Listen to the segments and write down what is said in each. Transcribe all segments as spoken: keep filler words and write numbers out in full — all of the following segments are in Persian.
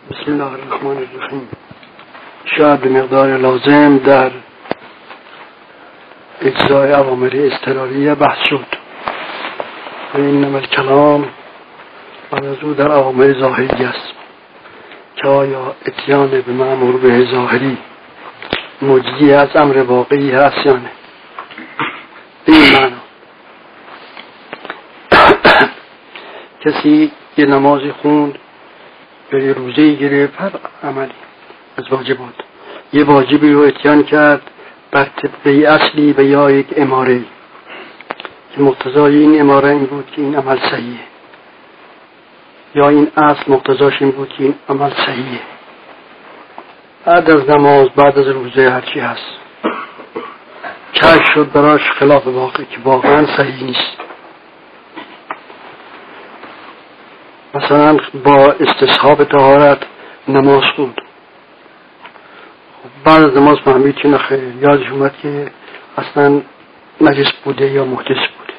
بسم الله الرحمن الرحیم. شاید به مقدار لازم در اجزای اوامر اضطراریه بحث شد و اینما الکلام بعد از او در اوامر ظاهری است که آیا اتیان به مأمور به ظاهری مجزی از امر واقعی هست یا نه. به این معنا کسی یه نمازی خوند یا یه روزه‌ای گرفت، هر عملی از واجبات یه واجبی رو اتیان کرد بر طبقه اصلی و یا یک اماره که مقتضای این اماره این بود که این عمل صحیحه، یا این اصل مقتضاش این بود که این عمل صحیحه. بعد از نماز، بعد از روزه، هرچی هست کشف شد براش خلاف واقع که واقعا صحیح نیست. مثلا با استصحاب طهارت نماز خوند، بعد از نماز فهمید که نخیر، یادش اومد که اصلا نجس بوده یا محدث بوده.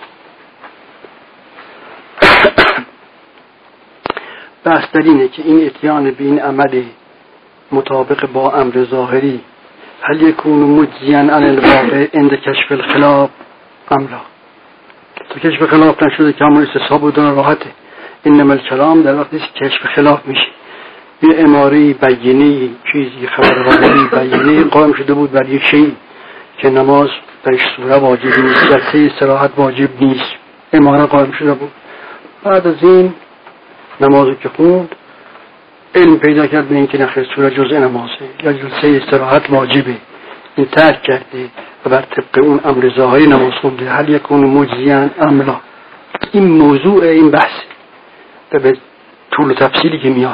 بحث در اینه که این اتیان به این عمل مطابق با امر ظاهری هل یکون مجزیاً عن الواقع عند کشف الخلاف ام لا. تو کشف خلاف نشده که همون استصحاب بودن راحته. اینما الکلام در وقتی کشف خلاف میشه، یه اماره بیینی چیزی خبرواقعی بیینی قائم شده بود بر یک شیء که نماز درش سوره واجب نیست، جلسه استراحت واجب نیست، اماره قائم شده بود. بعد از این نمازی که خوند علم پیدا کرد به این که نخیر سوره جزء نمازه یا جلسه استراحت واجبه، این ترک کرده و بر طبق اون امر ظاهری نماز خونده. هل یکون مجزیاً ام لا. این موضوع این بحث و به طول و تفصیلی که میاد.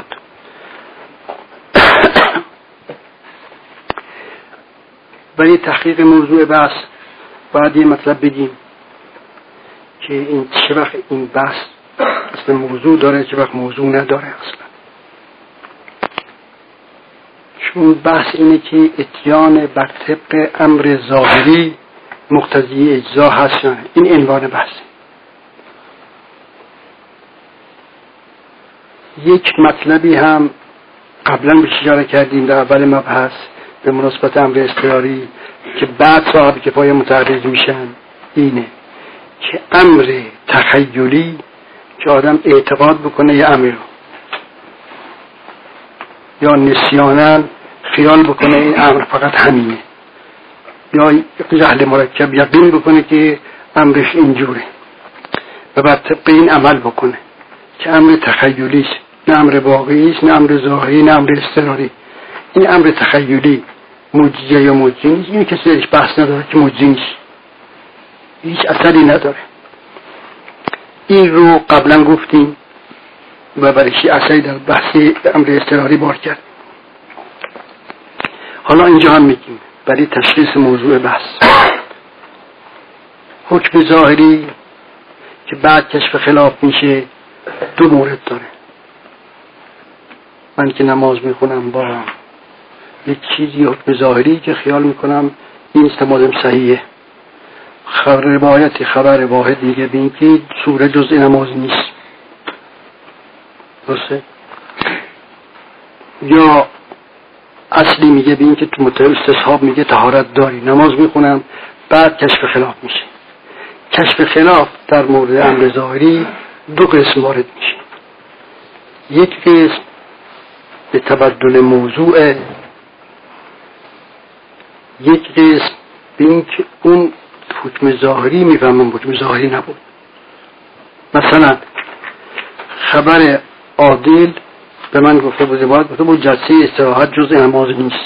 برای تحقیق موضوع بحث باید یه مطلب بگیم که این چه وقت این بحث اصلا موضوع داره، چه وقت موضوع نداره اصلا. چون بحث اینه که اتیان بر طبق امر ظاهری مقتضی اجزا هست یا نه. این عنوان بحثه. یک مطلبی هم قبلا به اشاره کردیم در اول مبحث به مناسبت امر اضطراری که بعد صاحب کفایه متعرض میشن، اینه که امر تخیلی که آدم اعتقاد بکنه یه امر رو یا نسیاناً خیال بکنه این امر فقط همینه، یا جهل مرکب یقین بکنه که امرش اینجوره و بعد طبق این عمل بکنه که امر تخیلی است، نه امر واقعی است، نه امر ظاهری، نه امر اضطراری. این امر تخیلی مجزیه یا مجزی نیست. این کسی درش بحث نداره که مجزی نیست، هیچ اثری نداره. این رو قبلا گفتیم و برایشی اثری در بحث امر اضطراری بار کرد. حالا اینجا هم میگیم برای تشخیص موضوع بحث حکم ظاهری که بعد کشف خلاف میشه دو مورد داره. من که نماز میخونم با یک چیزی حکم ظاهری که خیال میکنم این استمادم صحیحه، خبر روایتی خبر واحد میگه به این که سوره جزء نماز نیست، درسته؟ یا اصلی میگه به این که تو متعال استصحاب میگه طهارت داری، نماز میخونم بعد کشف خلاف میشه. کشف خلاف در مورد امر ظاهری دو قسم وارد میشه. یک قسم به تبدل موضوع، یک قسم به این که اون حکم ظاهری میفهمم حکم ظاهری نبود. مثلا خبر عادل به من گفته بود باید گفته بود جلسه استراحت جزء نماز نیست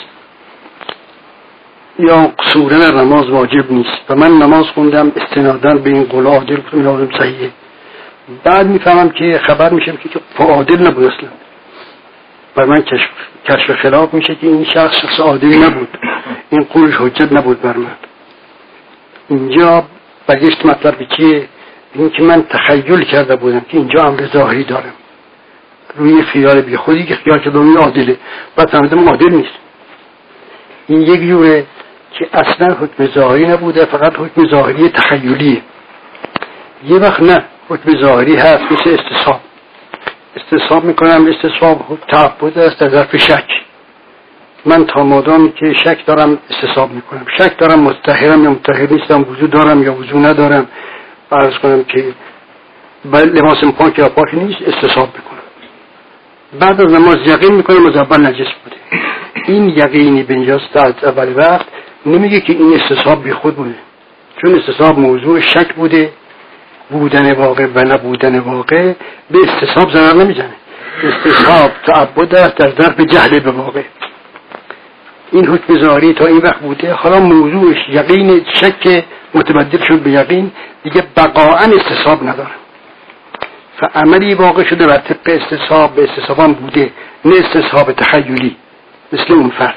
یا سوره نماز واجب نیست و من نماز خوندم استناداً به این قول عادل گفتم لازم صحیحه. بعد میفهمم که خبر میشه که عادل نبود اصلا، بر من کشف کشف خلاف میشه که این شخص شخص عادلی نبود، این قولش حجت نبود بر من. اینجا برگشت مطلب به چیه؟ این که من تخیل کرده بودم که اینجا امر ظاهری دارم روی خیال بی خودی که خیال کردم این عادله، بعد فهمیدم عادل نیست. این یک جوره که اصلا حکم ظاهری نبوده، فقط حکم ظاهری تخیلیه. یه وقت نه، حکم ظاهری هست مثل استصحاب، استصحاب میکنم. استصحاب تعبد است در ظرف شک. من تا مادامی که شک دارم استصحاب میکنم. شک دارم مطهرم یا مطهر نیستم، وضو دارم یا وضو ندارم، عرض کنم که لباسم پاک یا پاک نیست، استصحاب میکنم. بعد از نماز یقین میکنم از اول نجس بوده. این یقینی به اینجاست از اول وقت. نمیگه که این استصحاب بی خود بوده، چون استصحاب موضوع شک بوده. بودن واقع و نبودن واقع به استصحاب ضرر نمیزنه. استصحاب تعبد است در ظرف جهل به واقع. این حکم ظاهری تا این وقت بوده، حالا موضوعش یقین شک متبدل شد به یقین، دیگه بقاءً استصحاب نداره. فعملی واقع شده و طبق استصحاب به استصحاب هم بوده، نه استصحاب تخیلی مثل اون فرض.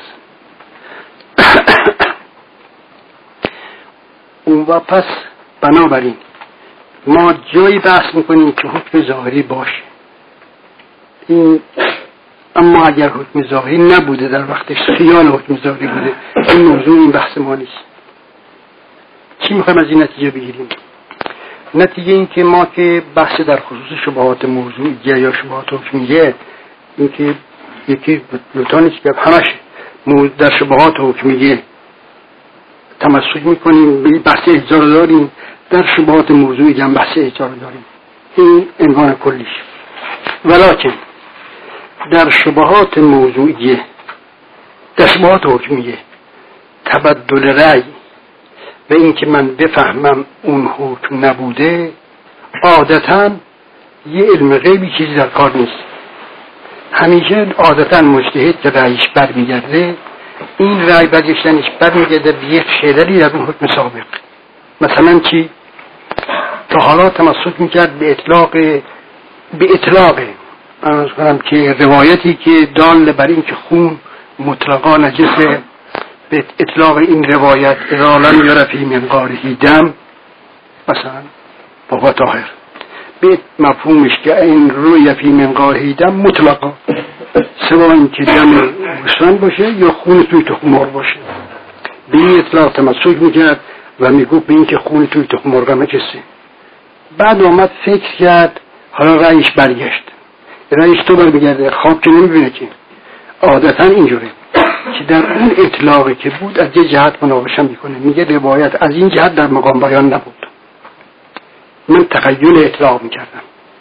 اون و پس بنابراین ما جایی بحث میکنیم که حکم ظاهری باشه. این اما اگر حکم ظاهری نبوده در وقتش خیال حکم ظاهری بوده، این موضوع این بحث ما نیست. چی میخوایم از این نتیجه بگیریم؟ نتیجه این که ما که بحث در خصوص شبهات موضوعیه یا شبهات حکمیه، این که یکی لطانیست که همش در شبهات حکمیه تمسک میکنیم، بحث اجزا رو داریم، در شبهات موضوعی هم بحث اجزا رو داریم. این عنوان کلیش. ولکن در شبهات موضوعیه، در شبهات حکمیه، تبدل رأی به این که من بفهمم اون حکم نبوده، عادتاً یه علم غیبی چیزی در کار نیست. همیشه عادتاً مجتهد که رأیش برمیگرده، این رأی برگشتنش برمیگرده به یک خللی در اون حکم سابق. مثلا چی؟ تا حالا تمسک میکرد به اطلاق به اطلاق از کنم که روایتی که دال بر این که خون مطلقا نجسه، به اطلاق این روایت ارالن یرفی منقارهی دم، مثلا بابا طاهر، به مفهومش که این روی فی منقارهی دم مطلقا، سوا این که دم گوسفند باشه یا خون توی تخم مرغ باشه، به این اطلاق تمسک میکرد و میگفت به این که خون توی تخم مرغ نجسه. بعد آمد فکر کرد، حالا رأیش برگشت. رأیش تو برمیگرده، خواب که نمیبینه که عادتا اینجوره که در اون اطلاقی که بود از یه جهت مناقشه میکنه، میگه روایت از این جهت در مقام بیان نبود، من تخیل اطلاق میکردم.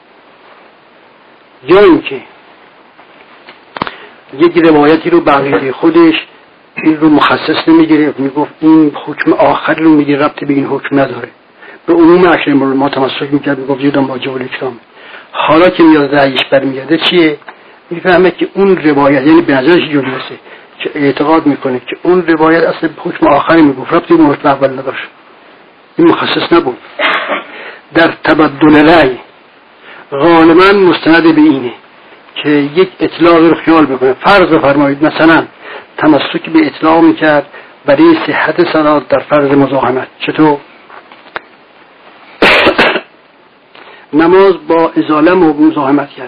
یا اینکه یک روایتی رو بقیه خودش این رو مخصص نمیگیره، میگفت این حکم آخر رو میگه ربط به این حکم نداره، به عموم اشیاء ما تمسک میکرد، میگفت جدام با جول اکرام. حالا که میاد رأیش برمیگرده چیه؟ میفهمه که اون روایت، یعنی به نظرش جلوسه که اعتقاد میکنه که اون روایت اصلا حکم آخری میگفت، ربطی به حکم اول نداشت، این مخصص نبود. در تبدل رأی غالبا مستند به اینه که یک اطلاق رو خیال بکنه. فرض بفرمایید مثلا تمسک به اطلاق میکرد برای صحت صلات در فرض مزاحمت. چطور؟ نماز با ازاله مزاحمت کرده،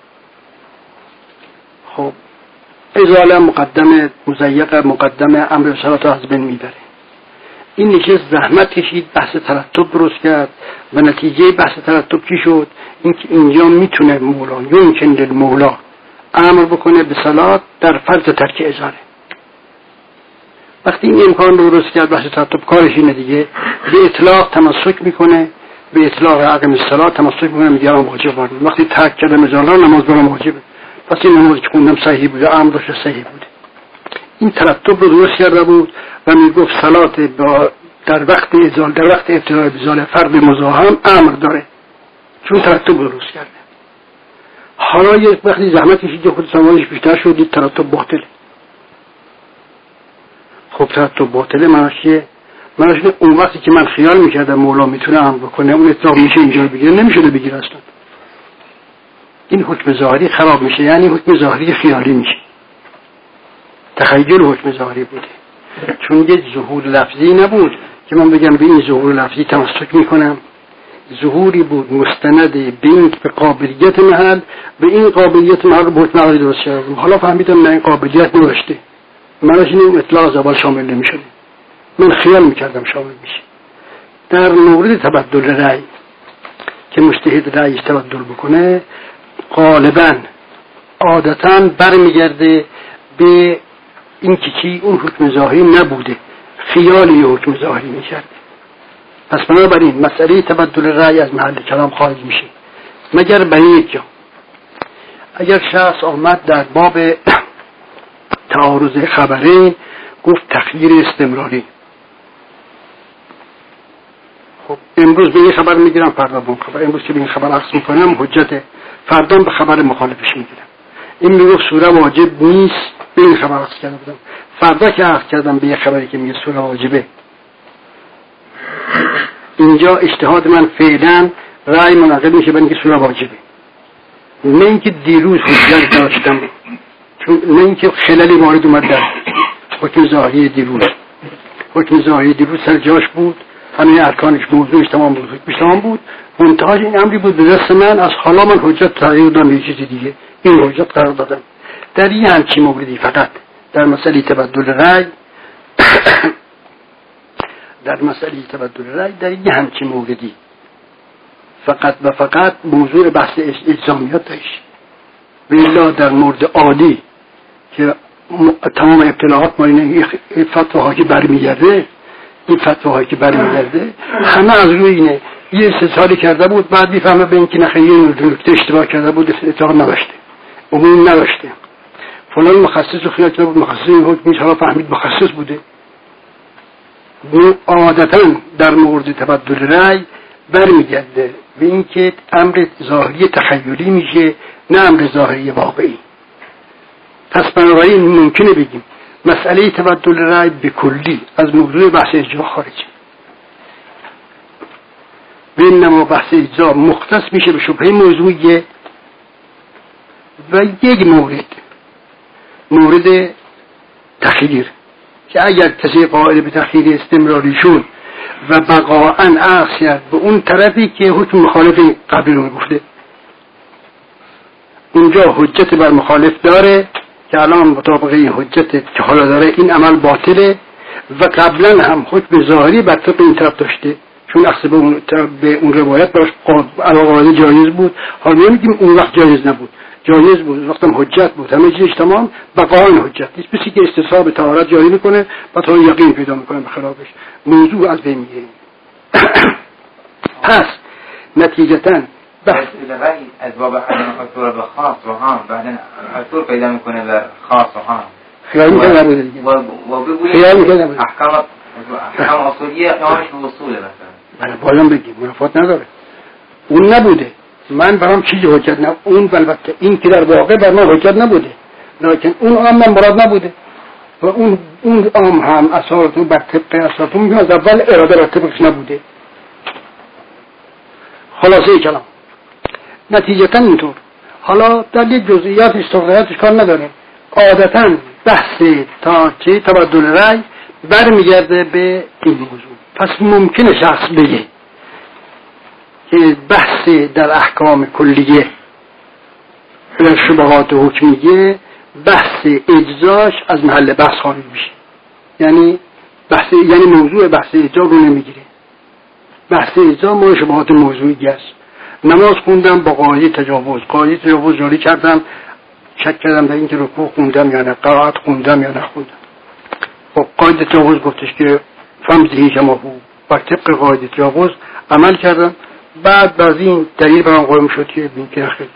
خب ازاله مقدم مزیق مقدم امر صلات از بین میبره. این نشست زحمت کشید، بحث ترتب درست کرد و نتیجه بحث ترتب چی شد؟ اینکه اینجا میتونه مولا یمکن للمولا امر بکنه به صلات در فرض ترک ازاله. وقتی این امکان رو درست کرد، بحث ترتب کارش اینه دیگه، به اطلاق تمسک میکنه، به اطلاق عقم الصلاه تمسک میکنه، میگه الان واجب بود. وقتی ترک کردم ازاله نماز برام واجبه، پس این نماز که خوندم صحیح بوده، امرش صحیح بوده. این ترتب رو درست کرده بود و میگفت صلات در وقت ازاله، در وقت ابتدای ازاله فرد مزاحم امر داره، چون ترتب رو درست کرده. حالا یک وقتی زحمت کشید که خود سماعش بیشتر شد، دید ترتب باطله. خب ترتب باطله معناش چیه؟ معناش اون وقتی که من خیال میکردم مولا میتونه امر بکنه، اون اطلاق میشه اینجا بگیره، نمیشه بگیره اصلا. این حکم ظاهری خراب میشه، یعنی حکم ظاهری خیالی میشه، تخیل حکم ظاهری بوده، چون یه ظهور لفظی نبود که من بگم به این ظهور لفظی تمسک میکنم. ظهوری بود مستند به به قابلیت محل، به این قابلیت محل رو حکم عقلی درست کردم. حالا فهمیدم من این قابلیت نداشته، مناش این اطلاق از اول شامل نمیشده، من خیال میکردم شامل میشه. در مورد تبدل رأی که مجتهد رأیش تبدل بکنه، غالبا عادتا برمیگرده به این که چی اون حکم ظاهری نبوده، خیالی حکم ظاهری میکرده. پس بنابراین مسئله تبدل رأی از محل کلام خارج میشه مگر به یک جا. اگر شخص آمد در باب تعارض خبرین گفت تخییر استمراری، خب امروز به این خبر میگیرم فردا به اون خبر، امروز که به این خبر عکس میکنم حجته، فردا به خبر مخالفش میگیرم. این میگفت سوره واجب نیست، به این خبر عکس کرده بودم، فردا که عکس کردم به یه خبری که میگه سوره واجبه. اینجا اجتهاد من فعلا رأی منعقد میشه به اینکه سوره واجبه، نه اینکه دیروز حجت داشتم، چون نه اینکه خلالی وارد اومد در حکم ظاهری دیروز. حکم ظاهری دیروز سر جاش بود، همه ارکانش موضوعش تمام بود، حکمش تمام بود، منتهاش این امری بود به دست من از حالا من حجت تغییر دادم به چیز دیگه، این حجت قرار دادم. در این همچین موردی فقط در مسئله تبدل رأی در مسئله تبدل رأی در این همچین موردی فقط و فقط موضوع بحث اجزامیات داشت. بلا در مورد عالی که تمام ابتلاعات ما این فتواها که برمیگرده این فتواهایی که برمیگرده همه از روی اینه یه استدلالی کرده بود، بعد میفهمه به اینکه نخیر یه نکته اشتباه کرده بود، اطلاق نداشته، عموم نداشته، فلان مخصص رو خیال کرده بود، مخصص این حکم میشه، حالا فهمید مخصص بوده. عادتا در مورد تبدل رأی برمیگرده به اینکه امر ظاهری تخیلی میشه، نه امر ظاهری واقعی. پس بنابراین ممکنه بگیم مسئله تبدل رأی به کلی از موضوع بحث اجزا خارجه، بینما بحث اجزا مختص میشه به شبهه موضوعیه و یک مورد مورد تخییر که اگر کسی قائل به تخییر استمراری شد و بقاءً عکس کرد به اون طرفی که حکم مخالف قبل رو گفته، اونجا حجت بر مخالف داره که الان مطابق این حجت که حالا داره این عمل باطله و قبلا هم حکم ظاهری بر طبق این طرف داشته، چون اصلا به اون, به اون روایت براش علاقه جایز بود. حالا نمیگیم اون وقت جایز نبود، جایز بود، وقتم حجت بود، همه چیزش تمام، بقاء حجت نیست. کسی که استصحاب به طهارت جاری میکنه و تا یقین پیدا میکنه به خلافش، موضوع از بین میره. پس نتیجتاً بحث الرأی از باب عدم حصول به خاص و عام بعدن حصول پیدا میکنه در خاص و عام. خیال میکنه نبوده دیگه. و بگوید خیال میکنه نبوده. احکام احکام اصولیه احکامش به اصوله مثلا. بله باید بگیم منافات نداره. اون نبوده. من برام چیزی حجت نبوده. اون البته این که در واقع بر من حجت نبوده. لیکن اون عام من مراد نبوده. و اون اون عام هم اصالتون بر طبق اصالتون میگم از اول اراده بر طبقش نبوده. خلاصه کلام. نتیجتا اینطور. حالا در یک جزئیات استقلالاتش کار نداریم. عادتا بحث تا چه تبدل رأی برمیگرده به این موضوع. پس ممکنه شخص بگه که بحث در احکام کلیه در شبهات حکمیه بحث اجزاش از محل بحث خارج میشه، یعنی بحث یعنی موضوع بحث اجزا رو نمیگیره. بحث اجزا ما شبهات موضوعی است. نماز خوندم با قاعده تجاوز، قاعده تجاوز جاری کردم، شک کردم در اینکه رکوع خوندم یا نه، قرائت خوندم یا نخوندم. خب قاعده تجاوز گفتش که فهمزهی کما هو، بر طبق قاعده تجاوز عمل کردم. بعد بعضی این دلیل برام قائم شد که بین که نخیر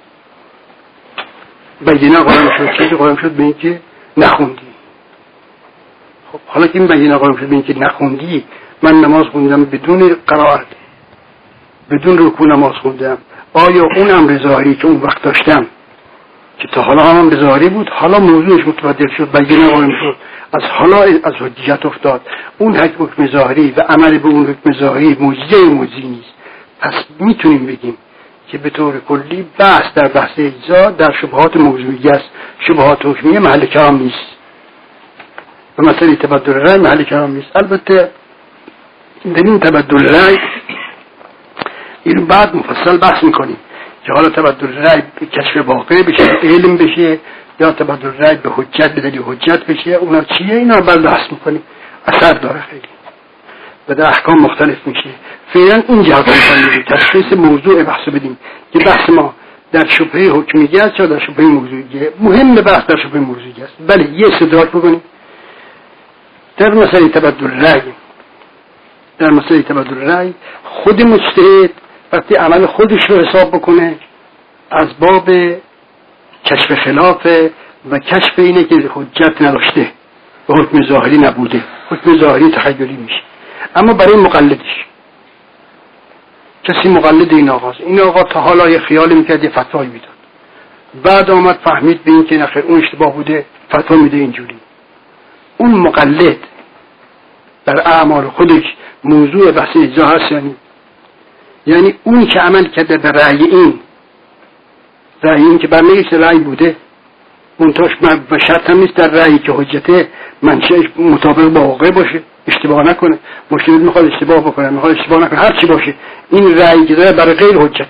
بینه قائم شد که قائم شد بین که نخوندی. خب حالا که این بینه قائم شد بین که نخوندی، من نماز خوندم بدون قرائت، بدون رکوع نماز خوندم، آیا اون امر ظاهری که اون وقت داشتم که تا حالا هم امر ظاهری بود، حالا موضوعش متبدل شد، بینه قائم شد، از حالا از حجیت افتاد، اون حکم ظاهری و عمل به اون حکم ظاهری موجزه موجزی نیست. پس میتونیم بگیم که به طور کلی بحث در بحث اجزا در شبهات موضوعی است، شبهات حکمیه محل کلام نیست و مسئله تبدل رأی محل کلام نیست. البته در این تبدل رأی این بعد مفصل بحث میکنیم که حالا تبدل رأی به کشف واقع بشه، علم بشه، یا تبدل رأی به حجت به دلیل حجت بشه، اونا چیه؟ اینا بعد بحث میکنیم. اثر داره خیلی و در احکام مختلف میشه. فعلا این جهت میکنیم تشخیص موضوع بحث بدیم که بحث ما در شبهه حکمیه است یا در شبهه موضوعیه؟ مهم بحث در شبهه موضوعیه است. بله یه استدراک بکنیم در مسئله تبدل رأی. در مسئله تبدل رأی خود مجتهد وقتی عمل خودش رو حساب بکنه از باب کشف خلافه و کشف اینه که حجت نداشته و حکم ظاهری نبوده، حکم ظاهری تخیلی میشه. اما برای مقلدش، کسی مقلد این آقاست، این آقا تا حالا یه خیال میکرد یه فتوایی میداد، بعد آمد فهمید به این که نخیر اون اشتباه بوده فتوا میده اینجوری. اون مقلد در اعمال خودش موضوع بحث اجزا هست یعنی یعنی اون که عمل کرده به رأی این رأی این که برنگشت رأی بوده منتاش و شرط هم نیست در رأیی که حجته منشأش مطابق با واقع باشه، اشتباه نکنه. مشکل میخواد اشتباه بکنه، میخواد اشتباه نکنه، هر چی باشه این رأیی که داره برای غیر حجته.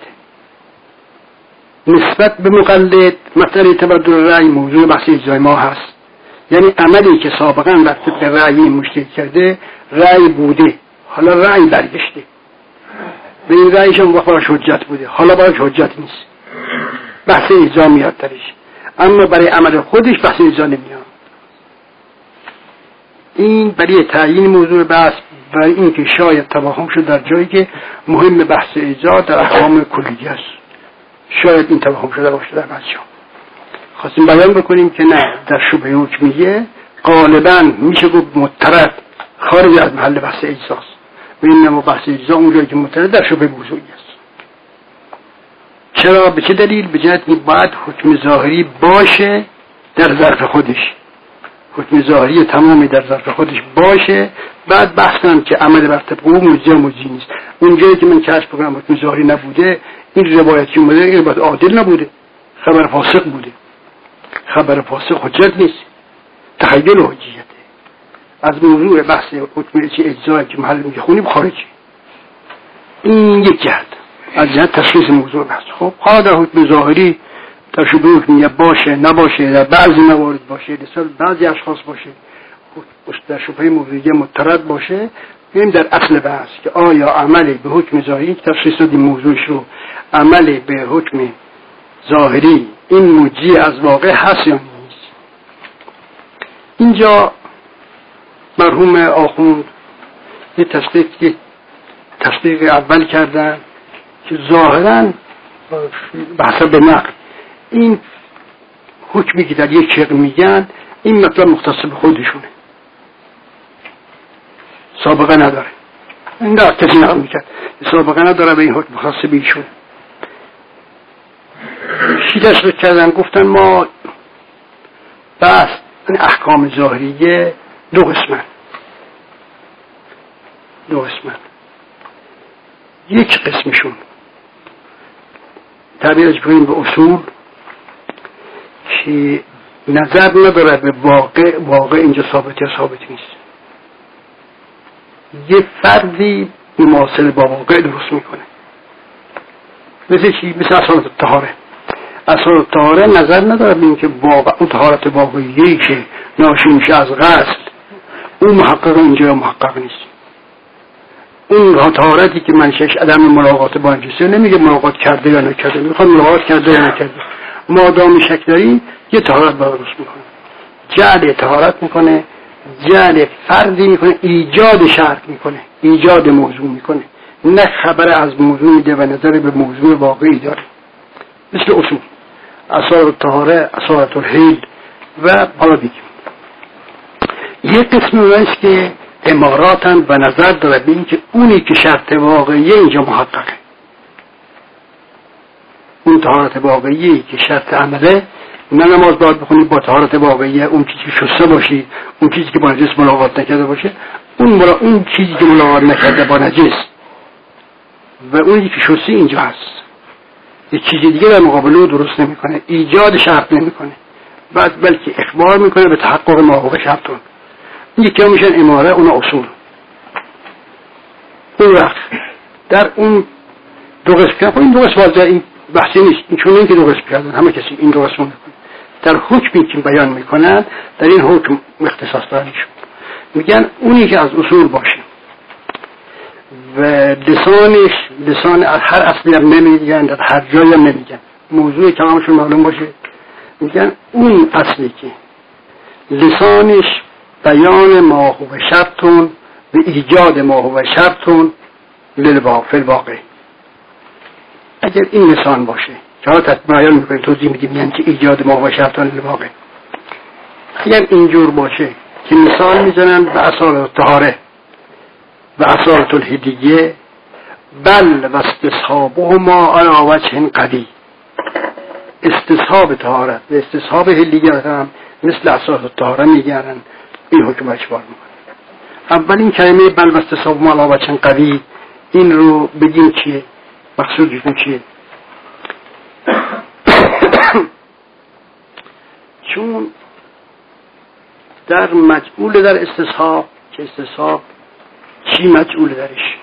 نسبت به مقلد مسئله تبدل رأی موضوع بحث اجزای ما هست، یعنی عملی که سابقا بر طبق رأی مجتهد کرده رأی بوده، حالا رأی برگشته به این رأیش اون وقت براش حجت بوده، حالا براش حجت نیست، بحث اجزا میاد درش، اما برای عمل خودش بحث اجزا نمیاد. این برای تعیین موضوع بحث برای این که شاید توهم شد در جایی که مهم بحث اجزا در احکام کلیه است، شاید این توهم شده باشه در بعضی جا. خواستیم بیان بکنیم که نه، در شبهه حکمیه غالبا میشه گفت مضطرد خارج از محل بحث اجزاست و این نوع بحث اجزا اونجایی که مضطرد در شبهه موضوعی است. چرا؟ به چه دلیل؟ به جهت که باید حکم ظاهری باشه در ظرف خودش، حکم ظاهری تمامی در ظرف خودش باشه، بعد بحث کنم که عمل بر طبق او مجزی مجزی نیست. اونجایی که من کشف بکنم حکم ظاهری نبوده، این روایتی اومده این باید عادل نبوده، خبر فاسق بوده. خبر فاسق حجت نیست، تخیل و حجیته. از موضوع بحث حکم چه اجزایی که محل میگه خونیم خارجی. این یک جهت از جهت تشخیص موضوع بحث. خب حالا در حکم ظاهری در شبهه حکمیه باشه نباشه، در بعضی موارد باشه، در بعضی اشخاص باشه، در شبهه موضوعیه مضطرد باشه، ببینیم در اصل بحث که آیا عمل به حکم ظاهری که تشخیص دادیم موضوعش رو، عمل به حکم ظاهری این مجزی از واقع هست یا نیست. اینجا مرحوم آخوند یه تصدیق که تصدیق اول کردن که ظاهرا بحثا به نقل این حکمی که در یک شیء میگن این مطلب مختص به خودشونه، سابقه نداره. این در کسی نقل میکرد سابقه نداره به این حکم مختص به ایشون. شیدش رو کردن گفتن ما بس این احکام ظاهریه دو قسمن دو قسمن یک قسمشون تعبیرش بکنیم به اصول که نظر نداره به واقع، واقع اینجا ثابت یا ثابت نیست، یه فردی مماثل با واقع درست میکنه. مثل چی؟ مثل اصالت الطهاره. اصالت الطهاره نظر نداره به این که واقع اون طهارت واقعیه که ناشی میشه از غسل اون محقق اینجا یا محقق نیست. اون طهارتی که منشأش عدم ملاقات با نجسه نمیگه ملاقات کرده یا نکرده، میخواد ملاقات کرده یا نکرده. مادام شک داری یه طهارت باید درست میکنه، جعل طهارت میکنه، جعل فردی میکنه، ایجاد شرط میکنه، ایجاد موضوع میکنه، نه خبر از موضوع میده و نظر به موضوع واقعی داره. مثل اصول اصالت الطهاره، اصالت الحیل و حالا دیگه. یه قسم اونایست که اماراتن و نظر داره به این که اونی که شرط واقعیه اینجا محققه، اون طهارت واقعیه که شرط عمله، نه نماز باید بخونی با طهارت واقعیه، اون چیزی که شسته باشی، اون چیزی که با نجس ملاقات نکرده باشه، اون ملا... اون چیزی که ملاقات نکرده با نجس و اونی که شسته اینجا هست. یه چیزی دیگه در مقابل درست نمیکنه، ایجاد شرط نمیکنه، بعد بلکه اخبار میکنه به تحقق موقع شرطون. این یکی میشن اماره، اون اصول. اون وقت در اون دو قسم کردن، این دو قسم واضح این بحثی نیست، این چون این که دو قسم کردن همه کسی این دو قسم میکنن. در حکمی که بیان میکنن در این حکم اختصاص دارنشون میگن اونی که از اصول باشه و لسانش لسان هر اصلی هم نمیگن، در هر جایی هم نمیگن، موضوع کلامشون معلوم باشه، میگن اون اصلی که لسانش بیان ما هو شرطون و ایجاد ما هو شرطون للواقع الواقع. اگر این لسان باشه که حالا بیان میکنیم توضیح میدیم یعنی که ایجاد ما هو شرطون للواقع، اگر اینجور باشه که مثال میزنن به اصالت الطهاره و اصالت الهدیه، بل و استصحابهما علی وجه قوی، استصحاب طهارت و استصحاب هلیت هم مثل اصالت الطهاره میگردن، این حکم اجبار میکنه. اولین کلمه بل و استصحابهما علی وجه قوی، این رو بگیم چیه، مقصودشون چیه؟ چون در مجعول در استصحاب که استصحاب چی مجعول درش؟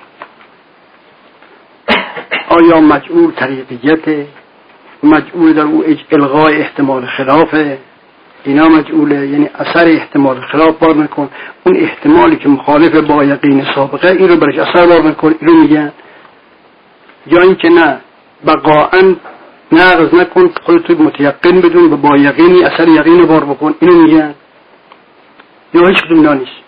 آیا مجعول طریقیته، مجعول در او الغای احتمال خلافه، اینا مجعوله یعنی اثر احتمال خلاف بار نکن، اون احتمالی که مخالف با یقین سابقه این رو برش اثر بار نکن، این رو میگن. یا این که نه بقاعا نقض نکن، خودت متیقن بدون و با یقینی اثر یقین بار بکن، اینو میگن. یا هیچ کدوم اینا نیست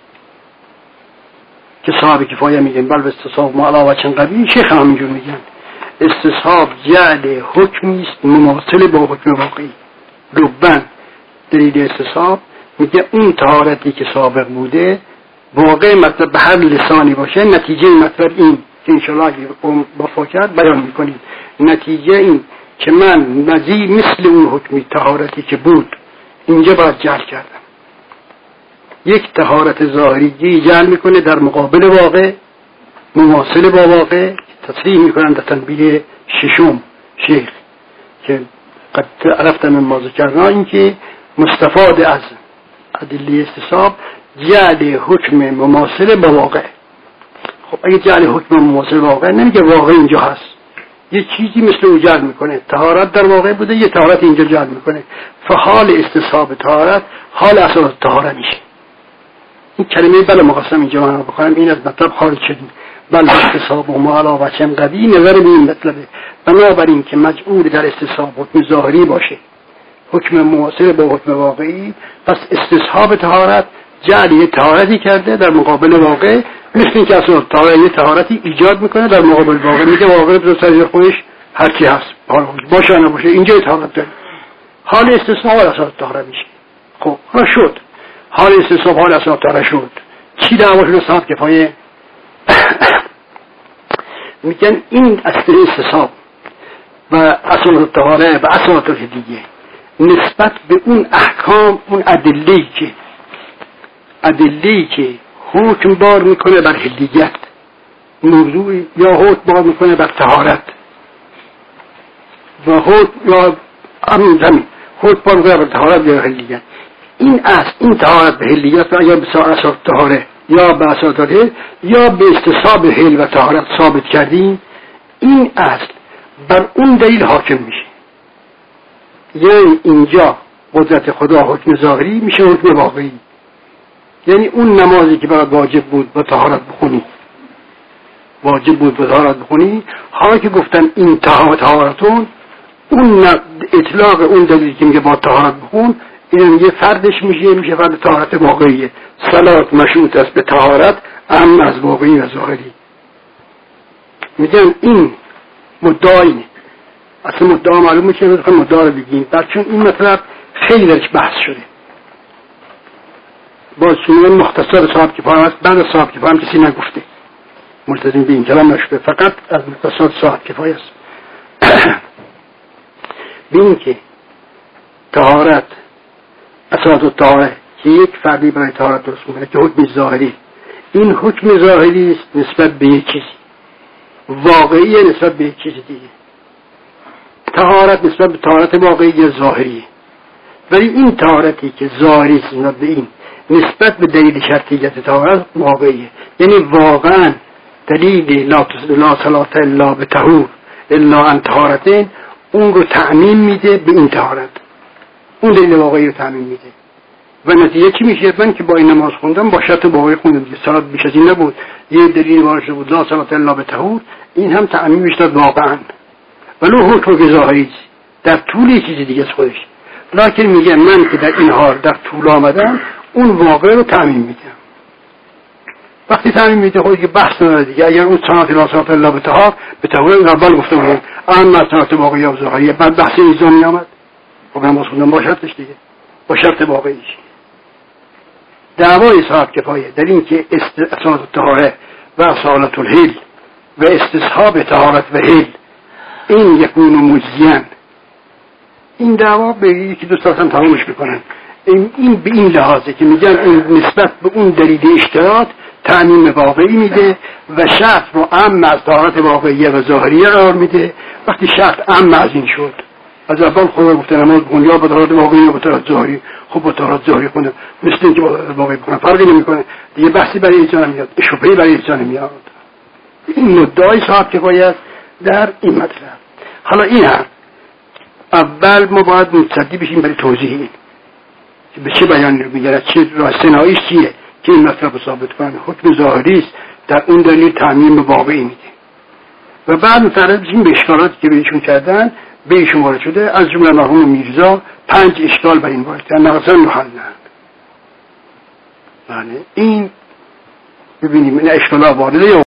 که صاحب کفایه میگن بل استصحاب ما علی وجه قوی. شیخ هم اینجور میگن استصحاب جعل حکمی است مماثل با حکم واقعی. لبن دلیل استصحاب میگه اون طهارتی که سابق بوده واقع مطلب به هر لسانی باشه، نتیجه مطلب این که انشاءالله اگه با فاکت بیان میکنیم، نتیجه این که من نظیر مثل اون حکمی طهارتی که بود اینجا باید جعل کردم. یک طهارت ظاهری جعل میکنه در مقابل واقع مماثل با واقع. تصریح میکنن در تنبیه ششم شیخ که قد عرفت من ما ذکرنا، این که مستفاد از ادله استصحاب جعل حکم مماثل با واقع. خب اگه جعل حکم مماثل با واقع نمیگه واقع اینجا هست، یه چیزی مثل او جعل میکنه. طهارت در واقع بوده، یه طهارت اینجا جعل میکنه، فحال استصحاب طهارت حال اصل طهارت میشه. این کلمه بله مقسم اینجا معنا بکنم، این از مطلب خارج شدیم. بله استصحاب و ما علی وجه قوی نظر به این مطلبه. بنابراین که مجعول در استصحاب حکم ظاهری باشه، حکم مماثل با حکم واقعی، پس استصحاب طهارت جعل یه طهارتی کرده در مقابل واقع، مثل این که اصلا طهارت یه طهارتی ایجاد میکنه در مقابل واقع. میگه واقع در سر خودش هر چی هست باشه نباشه اینجا طهارت داره، حال استصحاب اصلا طهارت میشه. خب حالا شد حال استصحاب حال اصلا طهارت شد، چی دعواشون صاحب کفایه؟ میگن این اصل استصحاب و اصل طهاره و اصل دیگه نسبت به اون احکام، اون ادله‌ای که ادله‌ای که حکم بار میکنه بر هلیت موضوع، یا حکم بار میکنه بر طهارت و حکم یا همین زمین حکم بار میکنه بر طهارت یا هلیت. این اصل این طهارت به هلیت و یا به اصل طهاره یا به اصل طهاره یا به استصحاب هل و طهارت ثابت کردیم، این اصل بر اون دلیل حاکم میشه. یعنی اینجا قدرت خدا حکم ظاهری میشه حکم واقعی. یعنی اون نمازی که برات واجب بود با طهارت بخونی، واجب بود با طهارت بخونی، حالا که گفتن این طهارتون، اون اطلاق اون دلیلی که میگه با طهارت بخون، این یه فردش میشه میشه فرد طهارت واقعیه. صلات مشروط است به طهارت اما از واقعی و ظاهری. میگن این مدعی اصلا مدعا معلوم میشه، میخوام مدعا رو بگیم چون این مطلب خیلی درش بحث شده. با سنون مختصر صاحب کفایه است، بعد صاحب کفایه هم کسی نگفته، ملتزم به این کلام نشده، فقط از مختصر صاحب کفایه است. ببین که طهارت اساس الطهاره که یک فردی برای طهارت درست میکنه که حکم ظاهری، این حکم ظاهری است نسبت به یک چیزی، واقعی نسبت به یک چیز دیگه. طهارت نسبت به طهارت واقعی ظاهریه، ولی این طهارتی که ظاهری است نسبت به این نسبت به دلیل شرطیت طهارت واقعیه. یعنی واقعا دلیل لا لا صلات الا به طهور الا ان طهارتین اون رو تعمیم میده به این طهارت، اون دلیل واقعی رو تعمیم میده و نتیجه چی میشه؟ من که با این نماز خوندم با شرط واقعی خوندم که صلات بیش از این نبود، یه دلیل وارد بود لا صلات الا به طهور، این هم تعمیمش داد واقعا ولو حکم ظاهری در طول یه چیزی دیگه از خودش، لکن میگه من که در این حال در طول آمدم اون واقع رو تعمیم میدم. وقتی تعمیم میده خودی که بحث نداره دیگه. اگر اون صنعت لا صنعت الا بطهار به طور اول گفته بودم اما صنعت واقعی و ظاهری، بعد بحث ایزانی آمد، خب من باز خوندم با شرطش دیگه، با شرط واقعیش. دعوای صاحب کفایه در این که صنعت طهاره و اصالت الحل و استصحاب طهارت و حل این یکون مجزیان، این دعوا به یکی دو ساعت هم تمامش میکنن. این, این به این لحاظه که میگن این نسبت به اون دلیل اشتراط تعمیم واقعی میده و شرط رو عام از طهارت واقعی و ظاهریه قرار میده. وقتی شرط عام از این شد، از اول خدا گفته نماز بخون یا با طهارت واقعی یا با طهارت ظاهری، خب با طهارت ظاهری خونه مثل اینکه با طهارت واقعی بخونه فرقی نمیکنه دیگه، بحثی برای ایجان میاد، شبهه‌ای برای ایجان میاد. این مدعای صاحب کفایت در این مطلب. حالا این هم اول ما باید متصدی بشیم برای توضیح این که به چه بیان میگرد، چه راه سناییش چیه که این مطلب رو ثابت کنه. حکم ظاهری است در اون دلیل تعمیم واقعی میده و بعد متعرض بشیم به اشکالاتی که به ایشون کردن، به ایشون وارد شده. از جمله مرحوم میرزا پنج اشکال بر این وارد کردن، نقصا محلن. یعنی این ببینیم این اشکالات وارده